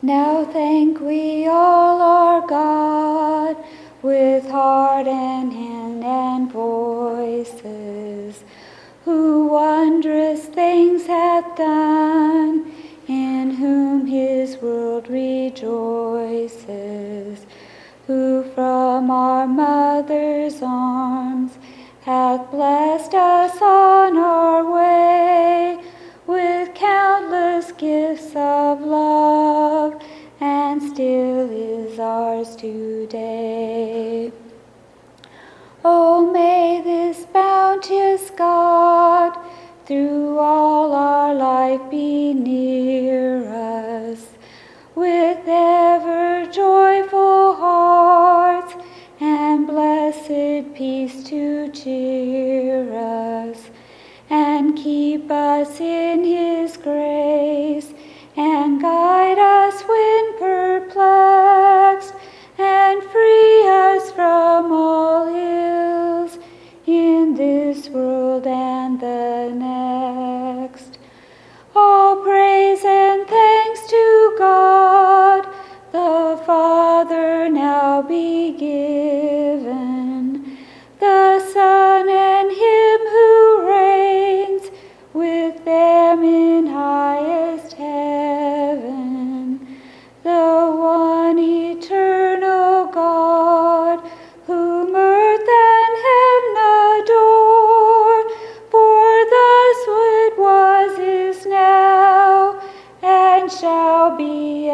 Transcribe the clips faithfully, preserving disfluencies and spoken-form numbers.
Now thank we all our God with heart and hand and voices, who wondrous things hath done, in whom his world rejoices, who from our mother's arms hath blessed us on our way with countless gifts of love, and still is ours today. Oh, may this bounteous God through all our life be near us, with ever joyful hearts and blessed peace to cheer us, and keep us in his grace, and guide us when perplexed, and free us from all ills in this world and the next. All praise and thanks to God, the Father, now be given, the Son and him who reigns with them in highest heaven, the one eternal God, whom earth and heaven adore, for thus it was, is now, and shall be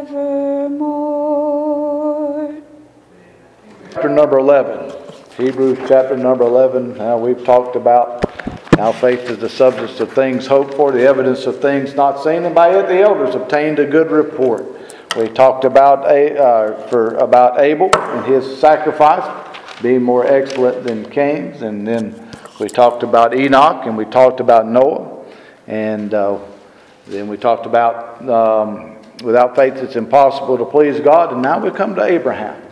evermore. Chapter number eleven. Hebrews chapter number eleven. Now we've talked about how faith is the substance of things hoped for, the evidence of things not seen, and by it the elders obtained a good report. We talked about uh, for about Abel and his sacrifice being more excellent than Cain's, and then we talked about Enoch, and we talked about Noah, and uh, then we talked about um, without faith it's impossible to please God, and now we come to Abraham.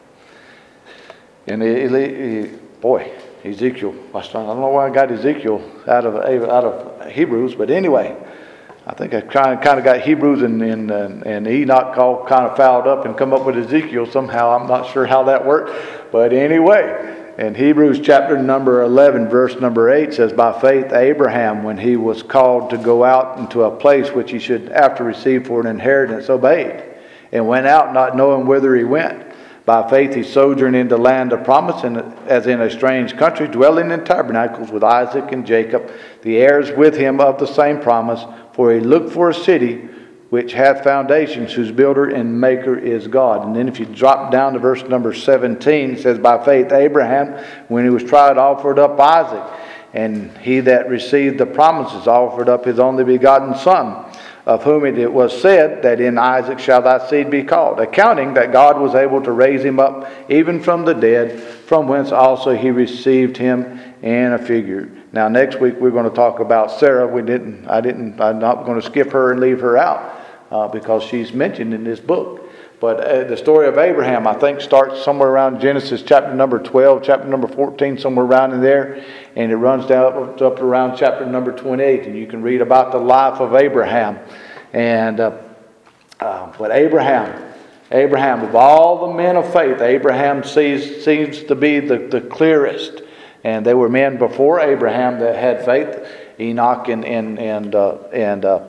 And he, he, he, boy, Ezekiel, I don't know why I got Ezekiel out of out of Hebrews, but anyway, I think I kind of, kind of got Hebrews and, and, and Enoch all kind of fouled up and come up with Ezekiel somehow. I'm not sure how that worked, but anyway, in Hebrews chapter number eleven, verse number eight says, by faith Abraham, when he was called to go out into a place which he should after receive for an inheritance, obeyed, and went out not knowing whither he went. By faith he sojourned in the land of promise, and as in a strange country, dwelling in tabernacles with Isaac and Jacob, the heirs with him of the same promise. For he looked for a city which hath foundations, whose builder and maker is God. And then if you drop down to verse number seventeen, it says, by faith Abraham, when he was tried, offered up Isaac. And he that received the promises offered up his only begotten son, of whom it was said that in Isaac shall thy seed be called, accounting that God was able to raise him up even from the dead, from whence also he received him in a figure. Now next week we're going to talk about Sarah. We didn't, I didn't, I'm not going to skip her and leave her out uh, because she's mentioned in this book. But uh, the story of Abraham, I think, starts somewhere around Genesis chapter number twelve, chapter number fourteen, somewhere around in there. And it runs down up, up around chapter number twenty-eight. And you can read about the life of Abraham. And uh, uh, but Abraham, Abraham, of all the men of faith, Abraham sees, seems to be the, the clearest. And there were men before Abraham that had faith. Enoch and and and uh, and uh,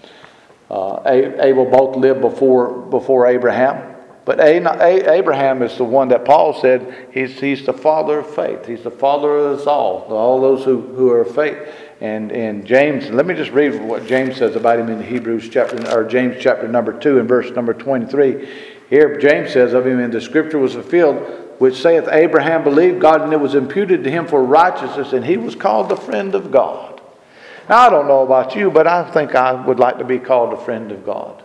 uh, Abel both lived before before Abraham. But Abraham is the one that Paul said he's he's the father of faith. He's the father of us all, all those who, who are of faith. And and James, let me just read what James says about him in Hebrews chapter or James chapter number two and verse number twenty-three. Here James says of him, and the scripture was fulfilled, which saith, Abraham believed God, and it was imputed to him for righteousness, and he was called the friend of God. Now I don't know about you, but I think I would like to be called a friend of God.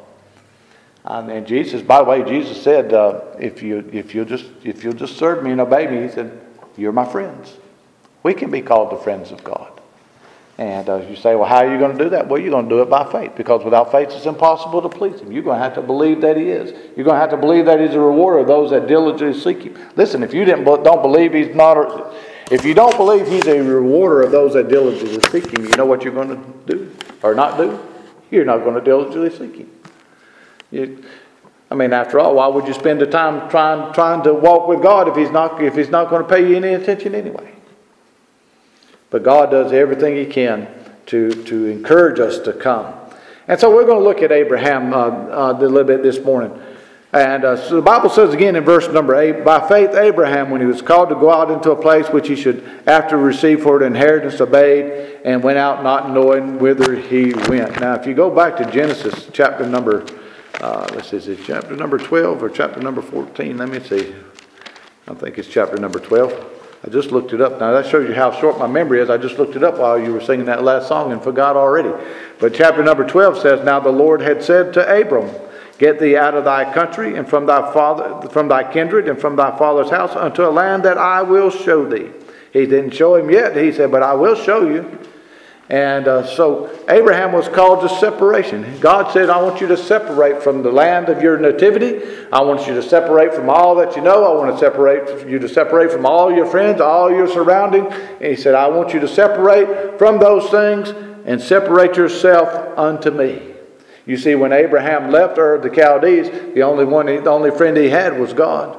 Um, and Jesus, by the way, Jesus said, uh, if you if you just if you'll just serve me and obey me, he said, you're my friends. We can be called the friends of God. And uh, you say, well, how are you going to do that? Well, you're going to do it by faith, because without faith it's impossible to please him. You're going to have to believe that he is. You're going to have to believe that he's a rewarder of those that diligently seek him. Listen, if you didn't don't believe he's not, if you don't believe he's a rewarder of those that diligently seek him, you know what you're going to do or not do? You're not going to diligently seek him. You, I mean, after all, why would you spend the time trying trying to walk with God if He's not if He's not going to pay you any attention anyway? But God does everything He can to to encourage us to come. And so we're going to look at Abraham uh, uh, a little bit this morning. And uh, so the Bible says again in verse number eight, by faith Abraham, when he was called to go out into a place which he should after receive for an inheritance, obeyed, and went out not knowing whither he went. Now, if you go back to Genesis chapter number, uh, let's see, is it chapter number twelve or chapter number fourteen? Let me see. I think it's chapter number twelve. I just looked it up. Now, that shows you how short my memory is. I just looked it up while you were singing that last song and forgot already. But chapter number twelve says, now the Lord had said to Abram, get thee out of thy country and from thy father, from thy kindred and from thy father's house unto a land that I will show thee. He didn't show him yet. He said, but I will show you. And uh, so Abraham was called to separation. God said, I want you to separate from the land of your nativity. I want you to separate from all that you know. I want to separate you to separate from all your friends, all your surrounding. And he said, I want you to separate from those things and separate yourself unto me. You see, when Abraham left Ur of the Chaldees, the only one, the only friend he had was God.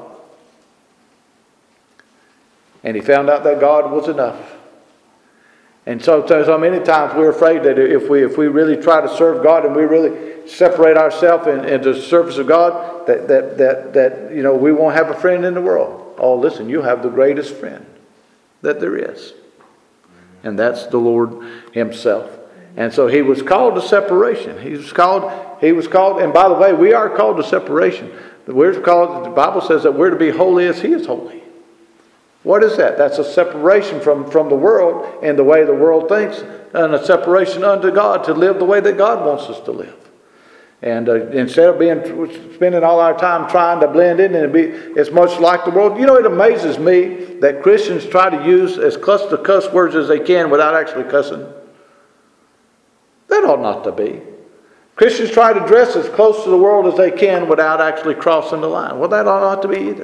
And he found out that God was enough. And so, so many times we're afraid that if we if we really try to serve God and we really separate ourselves in, into the service of God, that, that that that you know we won't have a friend in the world. Oh, listen, you have the greatest friend that there is, and that's the Lord Himself. And so he was called to separation. He was called. He was called. And by the way, we are called to separation. We're called. The Bible says that we're to be holy as He is holy. What is that? That's a separation from, from the world and the way the world thinks, and a separation unto God to live the way that God wants us to live. And uh, instead of being spending all our time trying to blend in and be as much like the world, you know, it amazes me that Christians try to use as close to cuss words as they can without actually cussing. That ought not to be. Christians try to dress as close to the world as they can without actually crossing the line. Well, that ought not to be either.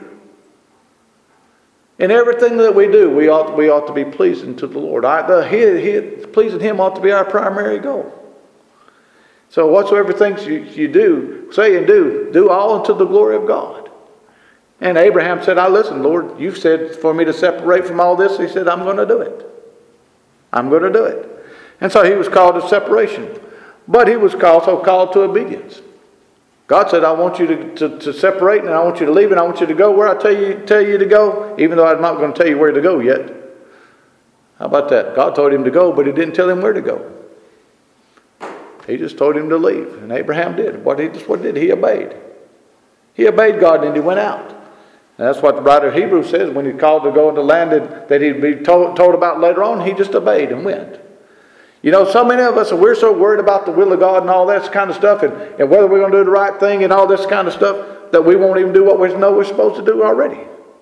In everything that we do, we ought, we ought to be pleasing to the Lord. I, the, he, he, pleasing Him ought to be our primary goal. So whatsoever things you, you do, say and do, do all unto the glory of God. And Abraham said, I listen, Lord, you've said for me to separate from all this. He said, I'm going to do it. I'm going to do it. And so he was called to separation. But he was also called to obedience. God said, I want you to, to, to separate and I want you to leave and I want you to go where I tell you, tell you to go, even though I'm not going to tell you where to go yet. How about that? God told him to go, but He didn't tell him where to go. He just told him to leave. And Abraham did. What he just what did he obeyed? He obeyed God and he went out. And that's what the writer of Hebrews says when he's called to go into land that, that he'd be told, told about later on. He just obeyed and went. You know, so many of us, we're so worried about the will of God and all that kind of stuff, and, and whether we're going to do the right thing and all this kind of stuff, that we won't even do what we know we're supposed to do already.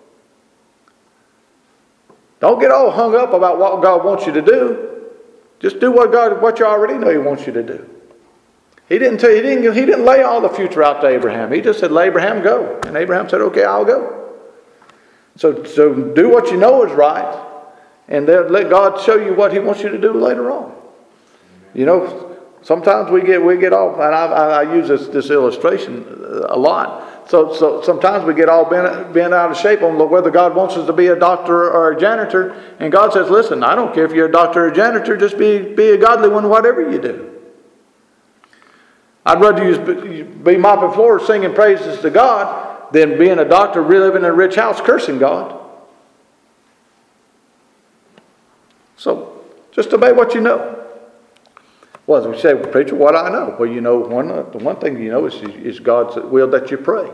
Don't get all hung up about what God wants you to do. Just do what God, what you already know He wants you to do. He didn't tell, he didn't, he didn't lay all the future out to Abraham. He just said, let Abraham go. And Abraham said, okay, I'll go. So, so do what you know is right, and then let God show you what He wants you to do later on. You know, sometimes we get we get off, and I, I, I use this, this illustration a lot. So so sometimes we get all bent, bent out of shape on whether God wants us to be a doctor or a janitor. And God says, listen, I don't care if you're a doctor or a janitor, just be, be a godly one whatever you do. I'd rather you be mopping floors, singing praises to God, than being a doctor, living in a rich house, cursing God. So just obey what you know. Well, as we say, preacher, what I know? Well, you know, one, the one thing you know is, is God's will that you pray.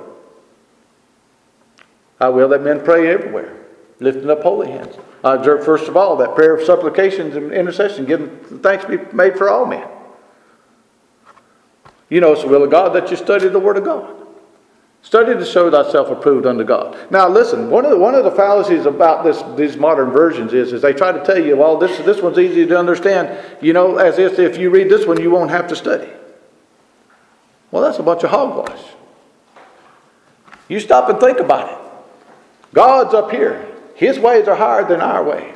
I will that men pray everywhere, lifting up holy hands. I observe, first of all, that prayer of supplications and intercession, giving thanks be made for all men. You know it's the will of God that you study the Word of God. Study to show thyself approved unto God. Now listen, one of the, one of the fallacies about this these modern versions is, is they try to tell you, well, this, this one's easy to understand, you know, as if, if you read this one, you won't have to study. Well, that's a bunch of hogwash. You stop and think about it. God's up here. His ways are higher than our ways.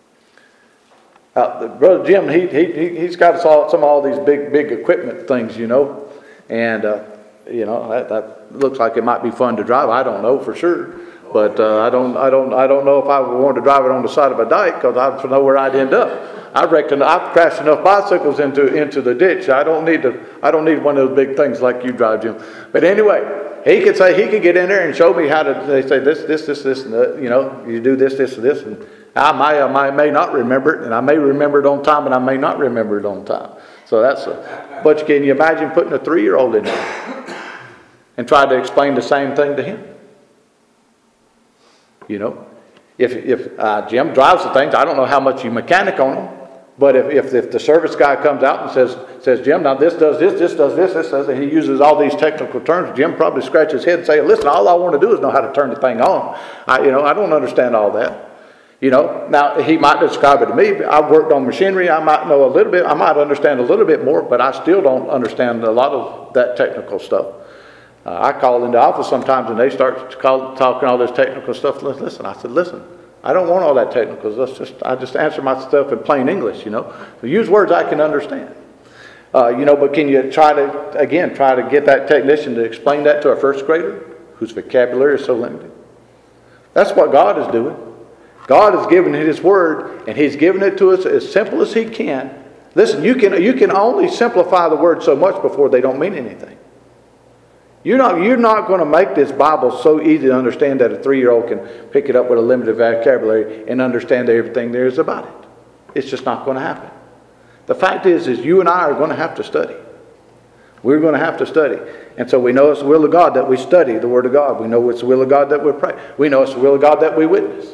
Uh, Brother Jim, he, he, he's got some of all these big, big equipment things, you know, and... Uh, you know, that, that looks like it might be fun to drive. I don't know for sure. But uh, I don't, I don't, I don't know if I would want to drive it on the side of a dike because I don't know where I'd end up. I reckon I've crashed enough bicycles into into the ditch. I don't need to. I don't need one of those big things like you drive, Jim. But anyway, he could say he could get in there and show me how to. They say this, this, this, this, and the, you know, you do this, this, and this, and I may, I may, may not remember it, and I may remember it on time, and I may not remember it on time. So that's a. But can you imagine putting a three-year-old in there and trying to explain the same thing to him? You know, if if uh, Jim drives the things, I don't know how much you mechanic on them, but if, if if the service guy comes out and says says Jim, now this does this, this does this, this does, and he uses all these technical terms, Jim probably scratches his head and say, listen, all I want to do is know how to turn the thing on. I you know I don't understand all that. You know, now he might describe it to me. I've worked on machinery. I might know a little bit. I might understand a little bit more, but I still don't understand a lot of that technical stuff. Uh, I call in the office sometimes and they start call, talking all this technical stuff. Listen, I said, listen, I don't want all that technical. Let's just, I just answer my stuff in plain English, you know. So use words I can understand. Uh, you know, but can you try to, again, try to get that technician to explain that to a first grader whose vocabulary is so limited? That's what God is doing. God has given His Word and He's given it to us as simple as He can. Listen, you can, you can only simplify the Word so much before they don't mean anything. You're not, you're not going to make this Bible so easy to understand that a three-year-old can pick it up with a limited vocabulary and understand everything there is about it. It's just not going to happen. The fact is, is you and I are going to have to study. We're going to have to study. And so we know it's the will of God that we study the Word of God. We know it's the will of God that we pray. We know it's the will of God that we witness.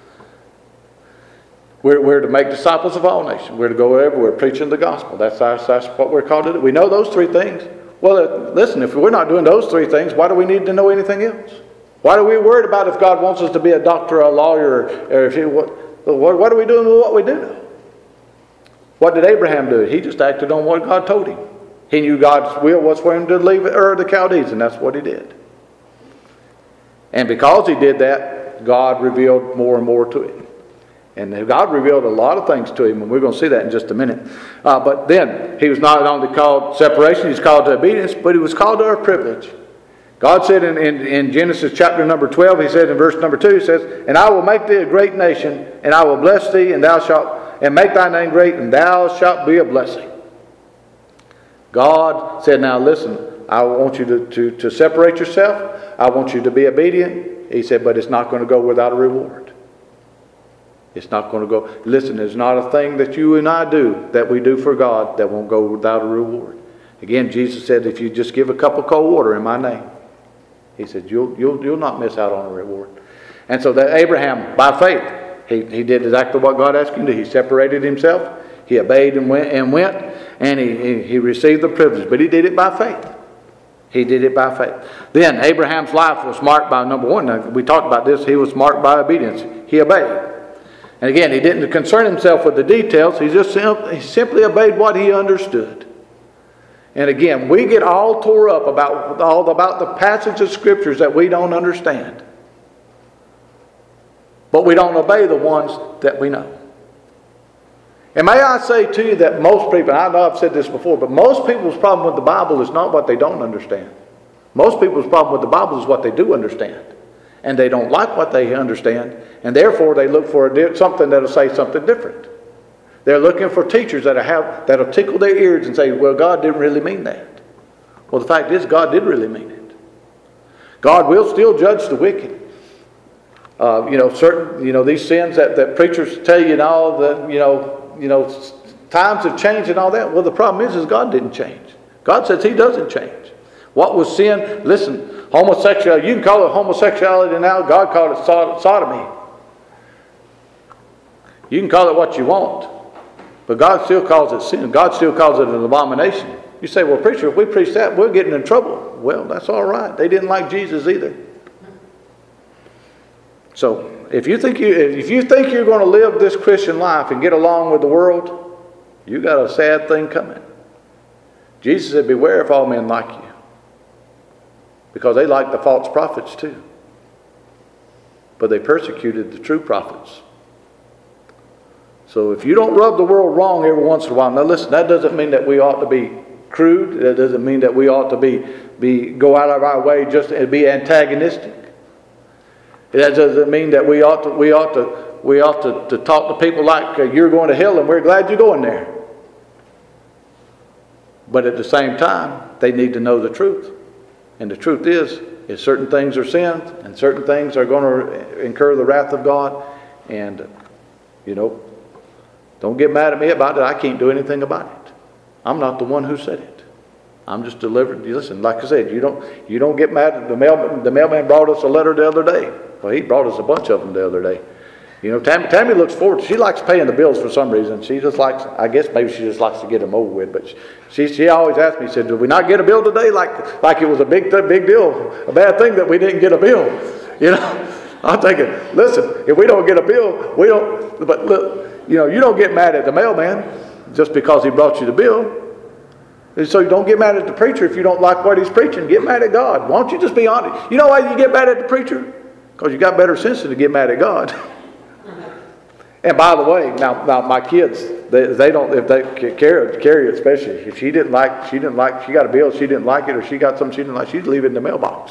We're, we're to make disciples of all nations. We're to go everywhere preaching the gospel. That's, our, that's what we're called to do. We know those three things. Well, uh, listen, if we're not doing those three things, why do we need to know anything else? Why are we worried about if God wants us to be a doctor or a lawyer? Or if he, what, what, what are we doing with what we do know? What did Abraham do? He just acted on what God told him. He knew God's will was for him to leave Ur of the Chaldees, and that's what he did. And because he did that, God revealed more and more to him. And God revealed a lot of things to him, and we're going to see that in just a minute. Uh, but then, he was not only called separation, he's called to obedience, but he was called to our privilege. God said in, in, in Genesis chapter number twelve, He said in verse number two, He says, and I will make thee a great nation, and I will bless thee, and thou shalt, and make thy name great, and thou shalt be a blessing. God said, now listen, I want you to, to, to separate yourself. I want you to be obedient. He said, but it's not going to go without a reward. It's not going to go. Listen, there's not a thing that you and I do that we do for God that won't go without a reward. Again, Jesus said, if you just give a cup of cold water in my name, He said, you'll, you'll, you'll not miss out on a reward. And so that Abraham, by faith, he, he did exactly what God asked him to do. He separated himself. He obeyed and went, and went, and he, he, he received the privilege. But he did it by faith. He did it by faith. Then Abraham's life was marked by, number one, we talked about this, he was marked by obedience. He obeyed. And again, he didn't concern himself with the details. He just sim- he simply obeyed what he understood. And again, we get all tore up about all about the passage of scriptures that we don't understand. But we don't obey the ones that we know. And may I say to you that most people, and I know I've said this before, but most people's problem with the Bible is not what they don't understand. Most people's problem with the Bible is what they do understand. And they don't like what they understand, and therefore they look for a di- something that'll say something different. They're looking for teachers that have that'll tickle their ears and say, well, God didn't really mean that. Well, the fact is, God did really mean it. God will still judge the wicked. Uh, you know, certain, you know, these sins that, that preachers tell you and all that, you know, you know, times have changed and all that. Well, the problem is, is God didn't change. God says He doesn't change. What was sin? Listen. Homosexuality, you can call it homosexuality now. God called it sod- sodomy. You can call it what you want. But God still calls it sin. God still calls it an abomination. You say, well, preacher, if we preach that, we're getting in trouble. Well, that's all right. They didn't like Jesus either. So if you think you if you think you're going to live this Christian life and get along with the world, you got a sad thing coming. Jesus said, beware if all men like you. Because they liked the false prophets too. But they persecuted the true prophets. So if you don't rub the world wrong every once in a while, now listen, that doesn't mean that we ought to be crude. That doesn't mean that we ought to be, be go out of our way just to be antagonistic. That doesn't mean that we ought to we ought to we ought to, to talk to people like uh, you're going to hell and we're glad you're going there. But at the same time, they need to know the truth. And the truth is, is certain things are sins and certain things are going to incur the wrath of God. And, you know, don't get mad at me about it. I can't do anything about it. I'm not the one who said it. I'm just delivering. Listen, like I said, you don't you don't get mad at the mailman. The mailman brought us a letter the other day. Well, he brought us a bunch of them the other day. You know, Tammy, Tammy looks forward. She likes paying the bills for some reason. She just likes, I guess maybe she just likes to get them over with. But she she always asks me, she said, did we not get a bill today? Like like it was a big big deal, a bad thing that we didn't get a bill. You know, I'm thinking, listen, if we don't get a bill, we don't. But look, you know, you don't get mad at the mailman just because he brought you the bill. And so you don't get mad at the preacher if you don't like what he's preaching. Get mad at God. Why don't you just be honest? You know why you get mad at the preacher? Because you got better sense than to get mad at God. And by the way, now, now my kids, they, they don't, if they carry, carry it, especially if she didn't like, she didn't like, she got a bill, she didn't like it, or she got something she didn't like, she'd leave it in the mailbox.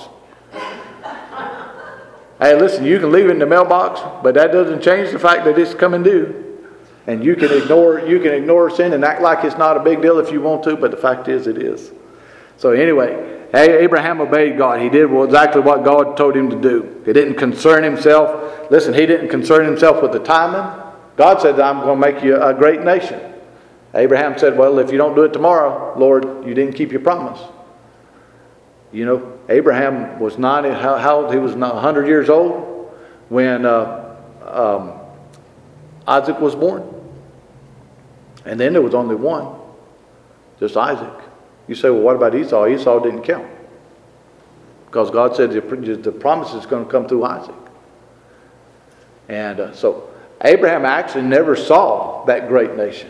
Hey, listen, you can leave it in the mailbox, but that doesn't change the fact that it's coming due. And you can ignore, you can ignore sin and act like it's not a big deal if you want to, but the fact is, it is. So anyway, Abraham obeyed God. He did exactly what God told him to do. He didn't concern himself. Listen, he didn't concern himself with the timing. God said, I'm going to make you a great nation. Abraham said, well, if you don't do it tomorrow, Lord, you didn't keep your promise. You know, Abraham was ninety, how, how old? He was one hundred years old when uh, um, Isaac was born. And then there was only one, just Isaac. You say, well, what about Esau? Esau didn't count. Because God said the, the promise is going to come through Isaac. And uh, so Abraham actually never saw that great nation.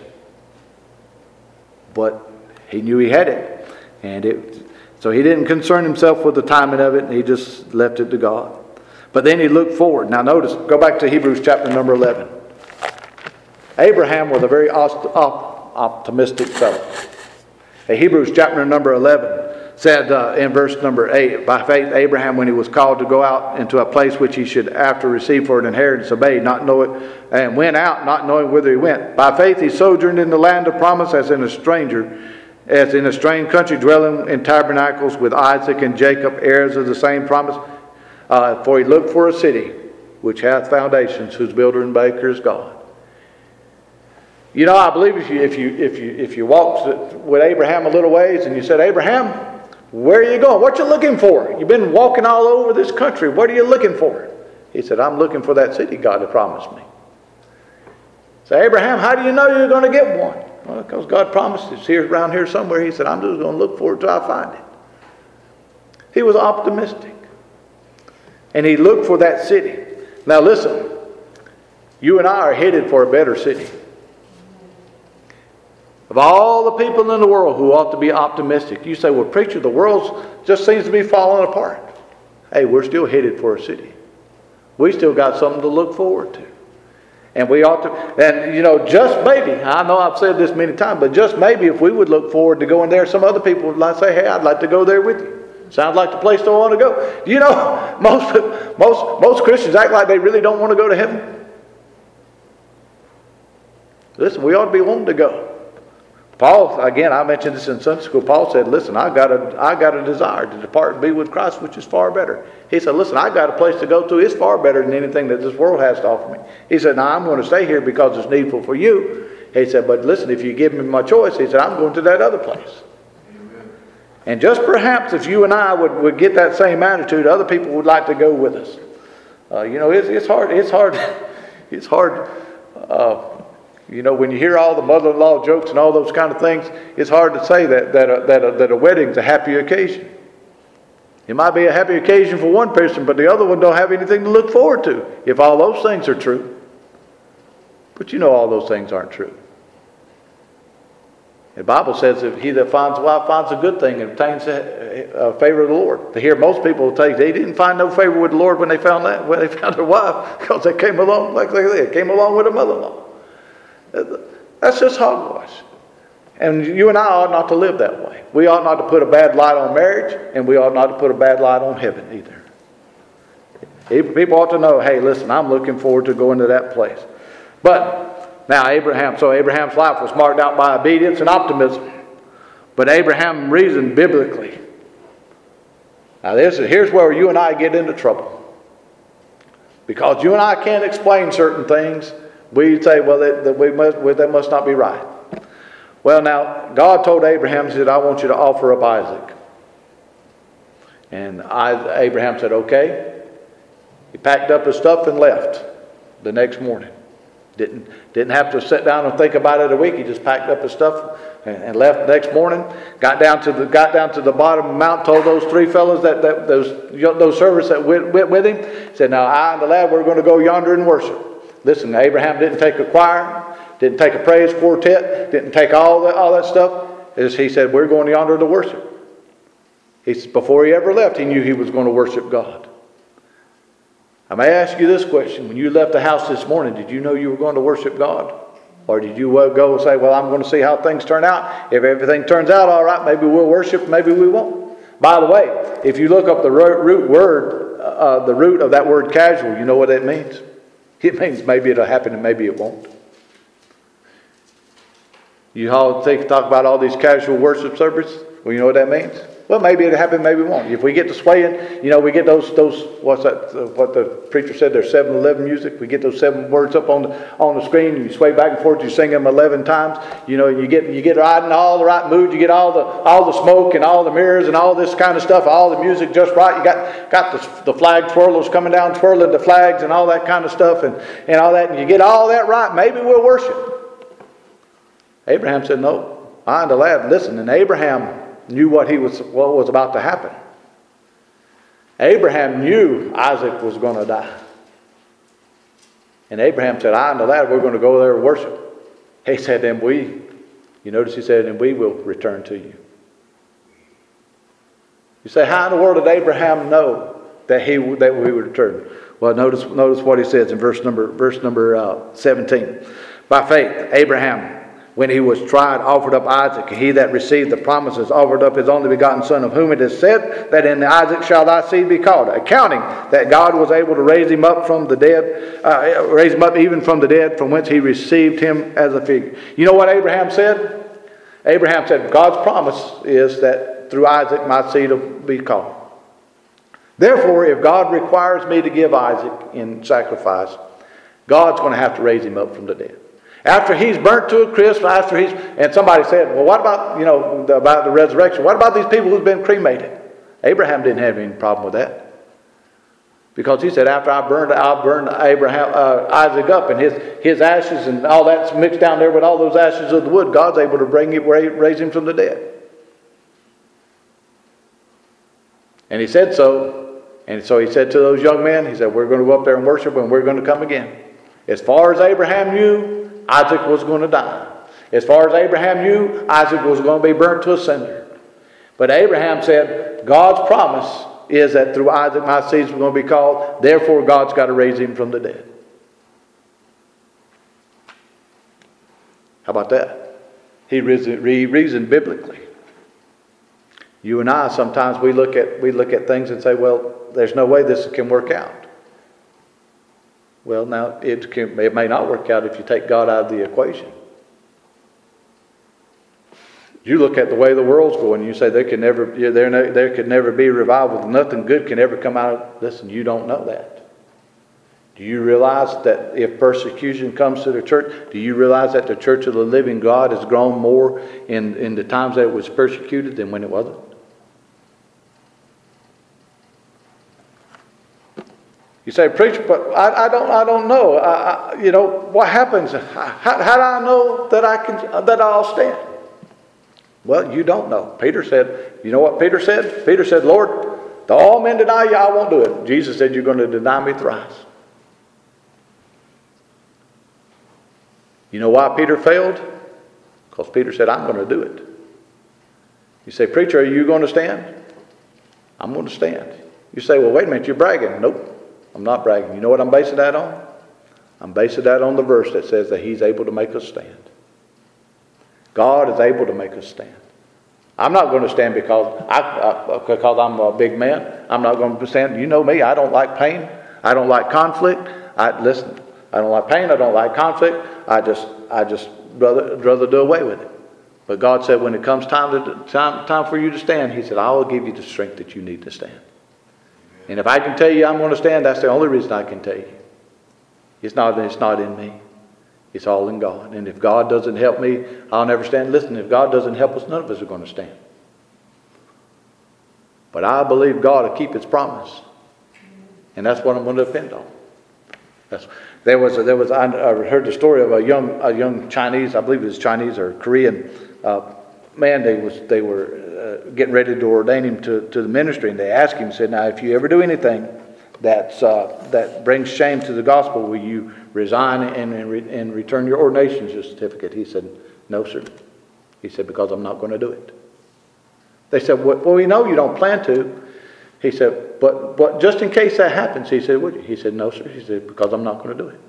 But he knew he had it. And it, so he didn't concern himself with the timing of it. He just left it to God. But then he looked forward. Now notice, go back to Hebrews chapter number eleven. Abraham was a very optimistic fellow. Hebrews chapter number eleven said uh, in verse number eight, by faith Abraham, when he was called to go out into a place which he should after receive for an inheritance, obeyed, not know it, and went out not knowing whither he went. By faith he sojourned in the land of promise as in a stranger, as in a strange country, dwelling in tabernacles with Isaac and Jacob, heirs of the same promise. Uh, for he looked for a city which hath foundations, whose builder and maker is God. You know, I believe if you if you if you if you walked with Abraham a little ways and you said, Abraham, where are you going? What you looking for? You've been walking all over this country. What are you looking for? He said, I'm looking for that city God had promised me. So Abraham, how do you know you're going to get one? Well, because God promised it's here around here somewhere. He said, I'm just going to look for it till I find it. He was optimistic. And he looked for that city. Now listen, you and I are headed for a better city. Of all the people in the world who ought to be optimistic, you say, well, preacher, the world just seems to be falling apart. Hey, we're still headed for a city. We still got something to look forward to. And we ought to, and you know, just maybe, I know I've said this many times, but just maybe if we would look forward to going there, some other people would like say, hey, I'd like to go there with you. Sounds like the place I want to go. You know, most, most, most Christians act like they really don't want to go to heaven. Listen, we ought to be wanting to go. Paul, again, I mentioned this in Sunday school. Paul said, listen, I got a, I got a desire to depart and be with Christ, which is far better. He said, listen, I got a place to go to. It's far better than anything that this world has to offer me. He said, now I'm going to stay here because it's needful for you. He said, but listen, if you give me my choice, he said, I'm going to that other place. Amen. And just perhaps if you and I would, would get that same attitude, other people would like to go with us. Uh, you know, it's, it's hard. It's hard. It's hard. Uh, You know, when you hear all the mother-in-law jokes and all those kind of things, it's hard to say that that a, that a, that a wedding's a happy occasion. It might be a happy occasion for one person, but the other one don't have anything to look forward to, if all those things are true. But you know all those things aren't true. The Bible says that he that finds a wife finds a good thing and obtains a, a favor of the Lord. To hear most people tell you they didn't find no favor with the Lord when they found that when they found their wife, because they came along like they came along with a mother-in-law. That's just hogwash. And you and I ought not to live that way. We ought not to put a bad light on marriage, and we ought not to put a bad light on heaven either. People ought to know, hey, listen, I'm looking forward to going to that place. But now Abraham, so Abraham's life was marked out by obedience and optimism. But Abraham reasoned biblically. Now this is, here's where you and I get into trouble. Because you and I can't explain certain things. We say, well, that, that, we must, well, that must not be right. Well, now, God told Abraham, He said, I want you to offer up Isaac. And I, Abraham said, okay. He packed up his stuff and left the next morning. Didn't, didn't have to sit down and think about it a week. He just packed up his stuff and, and left the next morning. Got down to the got down to the bottom of the mountain, told those three fellows, that, that those, those servants that went, went with him, said, now I and the lad, we're going to go yonder and worship. Listen, Abraham didn't take a choir. Didn't take a praise quartet. Didn't take all that, all that stuff. As he said, we're going yonder to worship. He said, before he ever left, he knew he was going to worship God. I may ask you this question. When you left the house this morning, did you know you were going to worship God? Or did you go and say, well, I'm going to see how things turn out. If everything turns out all right, maybe we'll worship, maybe we won't. By the way, if you look up the root word, uh, the root of that word casual, you know what it means? It means maybe it'll happen and maybe it won't. You all think, talk about all these casual worship services. Well, you know what that means? Well, maybe it'll happen, maybe it won't. If we get to swaying, you know, we get those, those what's that, uh, what the preacher said, there's seven eleven music. We get those seven words up on the, on the screen, and you sway back and forth, you sing them eleven times. You know, you get you get right in all the right mood, you get all the all the smoke and all the mirrors and all this kind of stuff, all the music just right. You got got the, the flag twirlers coming down, twirling the flags and all that kind of stuff and, and all that, and you get all that right, maybe we'll worship. Abraham said, no, I and the lad, listen, and Abraham knew what he was what was about to happen. Abraham knew Isaac was going to die. And Abraham said, I and the lad, we're going to go there and worship. He said, and we, you notice he said, and we will return to you. You say, how in the world did Abraham know that he that we would return? Well, notice notice what he says in verse number verse number uh, seventeen. By faith, Abraham, when he was tried, offered up Isaac. He that received the promises offered up his only begotten son, of whom it is said that in Isaac shall thy seed be called, accounting that God was able to raise him up from the dead, uh, raise him up even from the dead, from whence he received him as a figure. You know what Abraham said? Abraham said, God's promise is that through Isaac my seed will be called. Therefore, if God requires me to give Isaac in sacrifice, God's going to have to raise him up from the dead. After he's burnt to a crisp, after he's, and somebody said, well, what about, you know, about the resurrection? What about these people who've been cremated? Abraham didn't have any problem with that. Because he said, after I burned, I'll burn Abraham, uh, Isaac up, and his, his ashes and all that's mixed down there with all those ashes of the wood, God's able to bring it, raise him from the dead. And he said so. And so he said to those young men, he said, we're going to go up there and worship, and we're going to come again. As far as Abraham knew, Isaac was going to die. As far as Abraham knew, Isaac was going to be burnt to a cinder. But Abraham said, God's promise is that through Isaac my seeds were going to be called. Therefore, God's got to raise him from the dead. How about that? He reasoned, he reasoned biblically. You and I, sometimes we look at we look at things and say, well, there's no way this can work out. Well, now, it, can, it may not work out if you take God out of the equation. You look at the way the world's going, and you say there can never, there, there could never be revival. Nothing good can ever come out of. Listen, you don't know that. Do you realize that if persecution comes to the church, do you realize that the church of the living God has grown more in, in the times that it was persecuted than when it wasn't? You say, preacher, but I, I don't, I don't know. I, I, you know what happens? How, how do I know that I can, that I'll stand? Well, you don't know. Peter said, you know what Peter said? Peter said, Lord, though all men deny you, I won't do it. Jesus said, you're going to deny me thrice. You know why Peter failed? Because Peter said, I'm going to do it. You say, preacher, are you going to stand? I'm going to stand. You say, well, wait a minute, you're bragging. Nope. I'm not bragging. You know what I'm basing that on? I'm basing that on the verse that says that he's able to make us stand. God is able to make us stand. I'm not going to stand because, I, I, because I'm a big man. I'm not going to stand. You know me. I don't like pain. I don't like conflict. I listen. I don't like pain. I don't like conflict. I just, I just rather, rather do away with it. But God said, when it comes time to time, time for you to stand, He said, I will give you the strength that you need to stand. And if I can tell you I'm going to stand, that's the only reason I can tell you. It's not, it's not in me. It's all in God. And if God doesn't help me, I'll never stand. Listen, if God doesn't help us, none of us are going to stand. But I believe God will keep His promise. And that's what I'm going to depend on. That's, there was, a, there was I heard the story of a young, a young Chinese, I believe it was Chinese or Korean uh, man. They was, they were uh, getting ready to ordain him to, to the ministry, and they asked him, said, now, if you ever do anything that's, uh, that brings shame to the gospel, will you resign and, and, re, and return your ordination certificate? He said, no, sir. He said, because I'm not going to do it. They said, well, we know you don't plan to. He said, but, but just in case that happens, he said, would you? He said, no, sir. He said, because I'm not going to do it.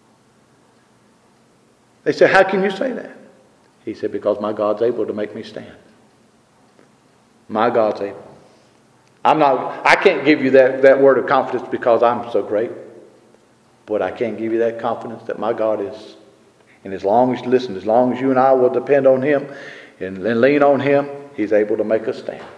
They said, how can you say that? He said, because my God's able to make me stand. My God's able. I'm not, I can't give you that, that word of confidence because I'm so great. But I can give you that confidence that my God is. And as long as, listen, as long as you and I will depend on Him and, and lean on Him, He's able to make us stand.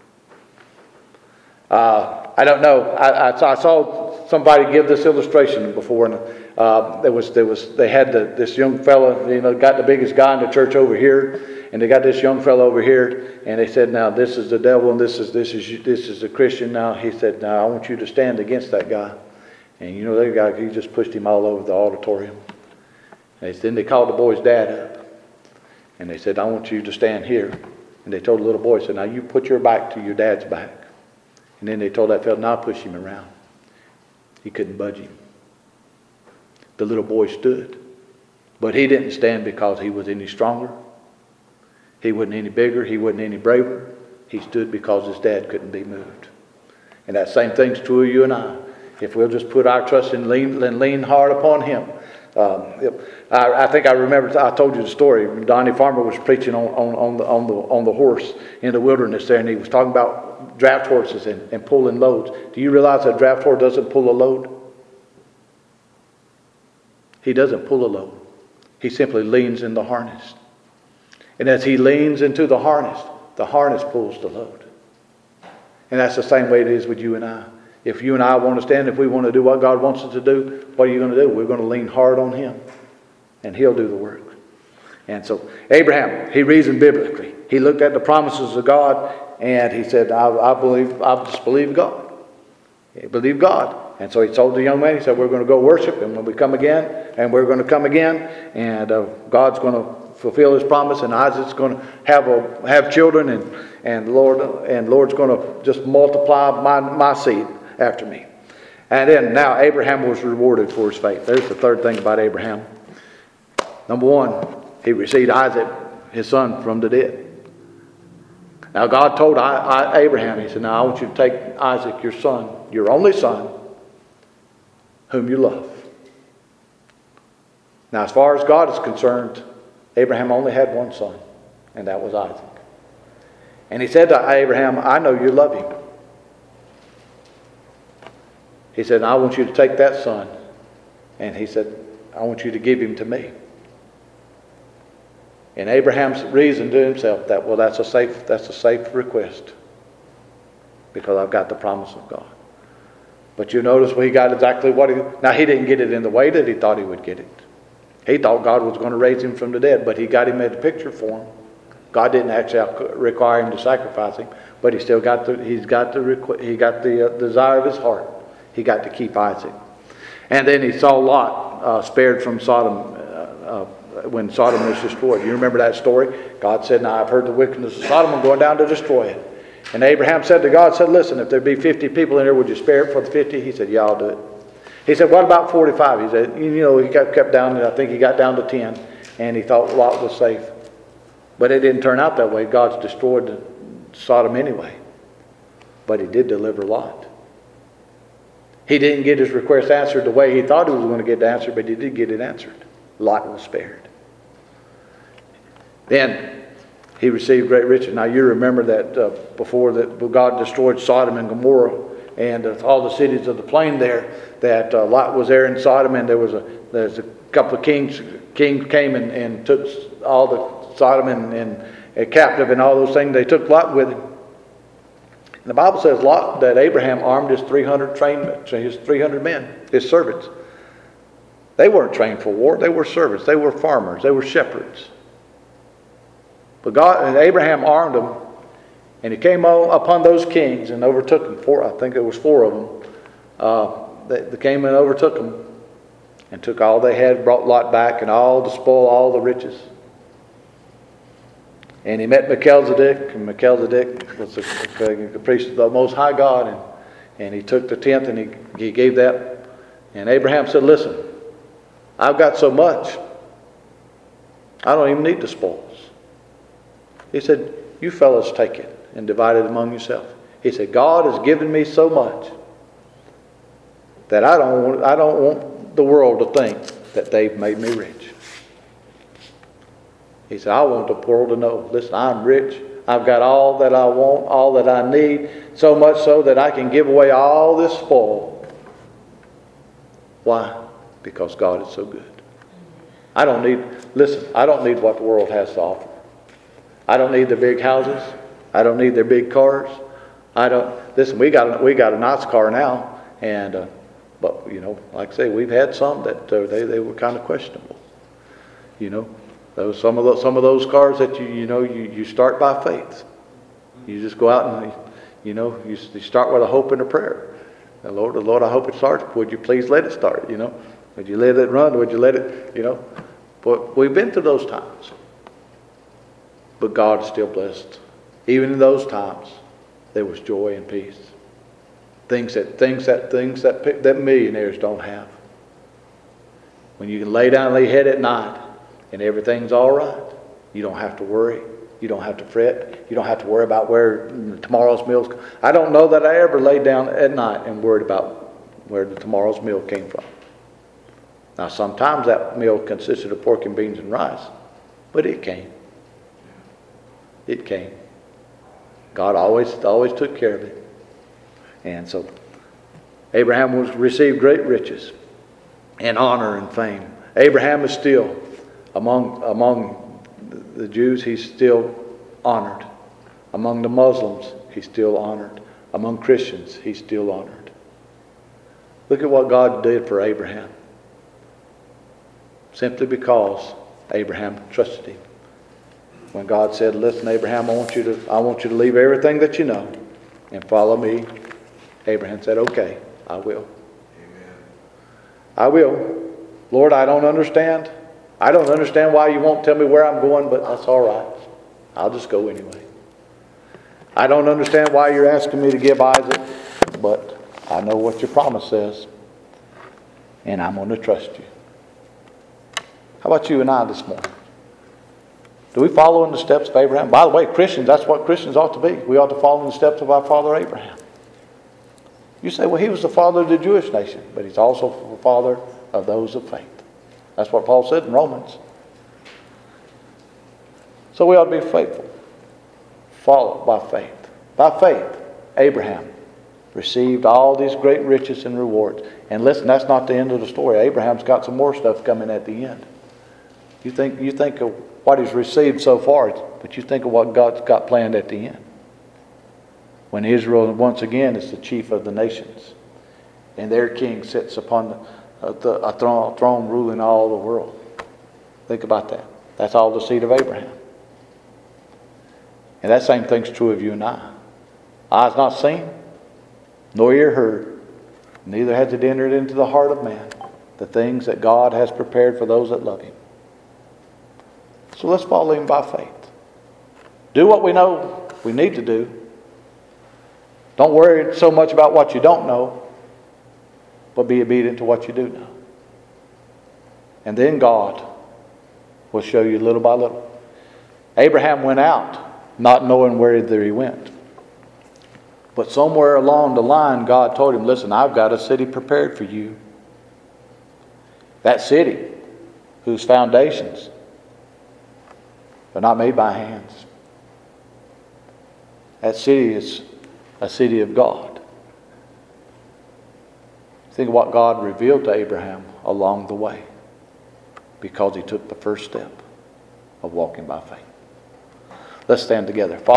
Uh, I don't know. I, I, I saw somebody give this illustration before, and uh, there was there was they had the, this young fella, you know, got the biggest guy in the church over here, and they got this young fella over here, and they said, "Now this is the devil, and this is this is this is a Christian." Now he said, "Now I want you to stand against that guy," and you know that guy, he just pushed him all over the auditorium. And then they called the boy's dad up, and they said, "I want you to stand here," and they told the little boy, said, "Now you put your back to your dad's back." And then they told that fellow, now push him around. He couldn't budge him. The little boy stood. But he didn't stand because he was any stronger. He wasn't any bigger. He wasn't any braver. He stood because his dad couldn't be moved. And that same thing's true of you and I. If we'll just put our trust and lean, and lean hard upon Him. Um, I, I think I remember, I told you the story. Donnie Farmer was preaching on, on, on, the, on, the, on the horse in the wilderness there, and he was talking about draft horses and, and pulling loads. Do you realize that a draft horse doesn't pull a load? He doesn't pull a load. He simply leans in the harness. And as he leans into the harness, the harness pulls the load. And that's the same way it is with you and I. If you and I want to stand, if we want to do what God wants us to do, what are you going to do? We're going to lean hard on Him, and He'll do the work. And so Abraham, he reasoned biblically. He looked at the promises of God, and he said, I, I believe, I just believe God. He believed God. And so he told the young man, he said, we're going to go worship, and when we come again, and we're going to come again, and uh, God's going to fulfill His promise, and Isaac's going to have a, have children, and and Lord and Lord's going to just multiply my my seed after me. And then now Abraham was rewarded for his faith. There's the third thing about Abraham. Number one, he received Isaac, his son, from the dead. Now God told I, I, Abraham, He said, now I want you to take Isaac, your son, your only son, whom you love. Now as far as God is concerned, Abraham only had one son, and that was Isaac. And He said to Abraham, I know you love him. He said, I want you to take that son. And He said, I want you to give him to me. And Abraham's reasoned to himself that, well, that's a safe, that's a safe request. Because I've got the promise of God. But you notice well, he got exactly what he... Now, he didn't get it in the way that he thought he would get it. He thought God was going to raise him from the dead. But He got him in a picture form. God didn't actually require him to sacrifice him. But he still got the... He's got the, he got the uh, desire of his heart. He got to keep Isaac. And then he saw Lot uh, spared from Sodom uh, uh, when Sodom was destroyed. You remember that story? God said, now I've heard the wickedness of Sodom. I'm going down to destroy it. And Abraham said to God, said, listen, if there be fifty people in there, would you spare it for the fifty? He said, yeah, I'll do it. He said, what about forty-five? He said, you know, he kept, kept down, I think he got down to ten. And he thought Lot was safe. But it didn't turn out that way. God's destroyed Sodom anyway. But He did deliver Lot. He didn't get his request answered the way he thought he was going to get it answered, but he did get it answered. Lot was spared. Then he received great riches. Now you remember that uh, before that God destroyed Sodom and Gomorrah and uh, all the cities of the plain there, that uh, Lot was there in Sodom, and there was a there's a couple of kings kings came and, and took all the Sodom and, and, and captive and all those things. They took Lot with him. And the Bible says Lot, that Abraham armed his three hundred trained his three hundred men, his servants. They weren't trained for war. They were servants. They were farmers. They were shepherds. But God and Abraham armed them, and he came upon those kings and overtook them. Four, I think it was four of them. Uh, they, they came and overtook them, and took all they had, brought Lot back, and all the spoil, all the riches. And he met Melchizedek, and Melchizedek was the, the priest of the Most High God, and, and he took the tenth and he, he gave that. And Abraham said, "Listen, I've got so much, I don't even need the spoils." He said, "You fellas take it and divide it among yourself." He said, "God has given me so much that I don't want, I don't want the world to think that they've made me rich." He said, "I want the world to know, listen, I'm rich. I've got all that I want, all that I need, so much so that I can give away all this spoil." Why? Because God is so good. I don't need, listen, I don't need what the world has to offer. I don't need their big houses. I don't need their big cars. I don't, listen, we got, we got a nice car now, and, uh, but, you know, like I say, we've had some that uh, they, they were kind of questionable. You know, those, some of those, some of those cars that you, you know, you, you start by faith. You just go out and, you know, you, you start with a hope and a prayer. The Lord, the Lord, I hope it starts. Would you please let it start, you know? Would you let it run? Would you let it, you know? But we've been through those times. But God is still blessed. Even in those times, there was joy and peace. Things that things that things that that millionaires don't have. When you can lay down and lay head at night, and everything's all right, you don't have to worry. You don't have to fret. You don't have to worry about where tomorrow's meals. I don't know that I ever laid down at night and worried about where the tomorrow's meal came from. Now, sometimes that meal consisted of pork and beans and rice, but it came. It came. God always always took care of it. And so Abraham was received great riches and honor and fame. Abraham is still among among the Jews, he's still honored. Among the Muslims, he's still honored. Among Christians, he's still honored. Look at what God did for Abraham. Simply because Abraham trusted him. When God said, "Listen, Abraham, I want you to, I want you to leave everything that you know and follow me," Abraham said, "Okay, I will. Amen. I will. Lord, I don't understand. I don't understand why you won't tell me where I'm going, but that's all right. I'll just go anyway. I don't understand why you're asking me to give Isaac, but I know what your promise says, and I'm going to trust you." How about you and I this morning? Do we follow in the steps of Abraham? By the way, Christians, that's what Christians ought to be. We ought to follow in the steps of our father Abraham. You say, well, he was the father of the Jewish nation, but he's also the father of those of faith. That's what Paul said in Romans. So we ought to be faithful. Follow by faith. By faith, Abraham received all these great riches and rewards. And listen, that's not the end of the story. Abraham's got some more stuff coming at the end. You think, you think of what he's received so far, but you think of what God's got planned at the end. When Israel once again is the chief of the nations, and their king sits upon the, uh, the, a throne, throne ruling all the world. Think about that. That's all the seed of Abraham. And that same thing's true of you and I. Eyes not seen, nor ear heard, neither has it entered into the heart of man, the things that God has prepared for those that love him. So let's follow him by faith. Do what we know we need to do. Don't worry so much about what you don't know, but be obedient to what you do know. And then God will show you little by little. Abraham went out not knowing where he went. But somewhere along the line, God told him, "Listen, I've got a city prepared for you." That city, whose foundations They're not made by hands. That city is a city of God. Think of what God revealed to Abraham along the way, because he took the first step of walking by faith. Let's stand together.